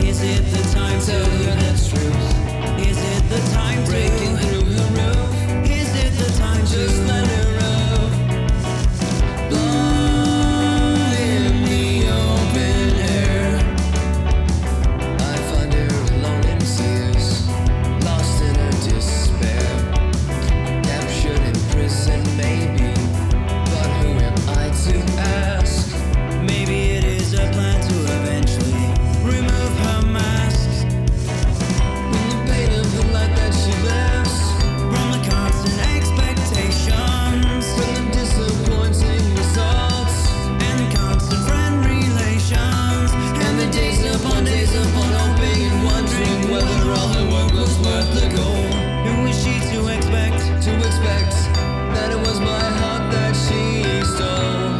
Is it the time to tell her the truth? Is it the time breaking through her roof? Is it the time to just let her up? Blood in the open air. I find her alone in tears, lost in her despair, captured in prison maybe, but who am I to ask? Maybe it is a plan to eventually remove her mask. From the pain of the life that she lives, from the constant expectations, from the disappointing results, and the constant friend relations, and the days upon hoping and wondering whether all her work was worth the goal. Who is she to expect? To expect that it was my heart that she stole.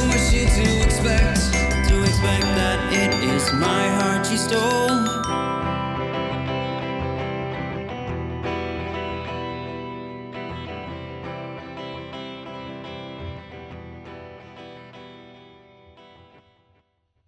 To expect that it is my heart she stole.